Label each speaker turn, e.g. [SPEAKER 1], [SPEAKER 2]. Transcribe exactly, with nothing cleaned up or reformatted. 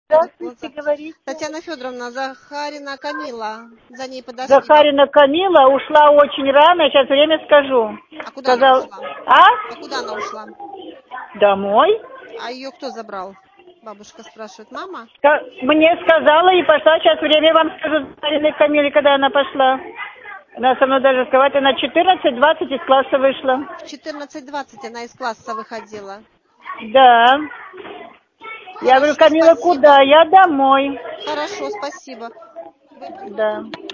[SPEAKER 1] Здравствуйте, говорите.
[SPEAKER 2] Татьяна Федоровна, Захарина Камила. За ней подошли.
[SPEAKER 1] Захарина Камила ушла очень рано, сейчас время скажу.
[SPEAKER 2] А куда
[SPEAKER 1] Сказал...
[SPEAKER 2] она ушла?
[SPEAKER 1] А?
[SPEAKER 2] А куда она ушла?
[SPEAKER 1] Домой.
[SPEAKER 2] А ее кто забрал? Бабушка спрашивает. Мама?
[SPEAKER 1] Ска... Мне сказала и пошла, сейчас время вам скажу, Захарина Камиле, когда она пошла. Она со мной даже сказать, она четырнадцать двадцать из класса вышла.
[SPEAKER 2] В четырнадцать двадцать она из класса выходила.
[SPEAKER 1] Да.
[SPEAKER 2] Хорошо,
[SPEAKER 1] Я говорю, Камила,
[SPEAKER 2] спасибо.
[SPEAKER 1] куда? Я домой.
[SPEAKER 2] Хорошо, спасибо.
[SPEAKER 1] Да.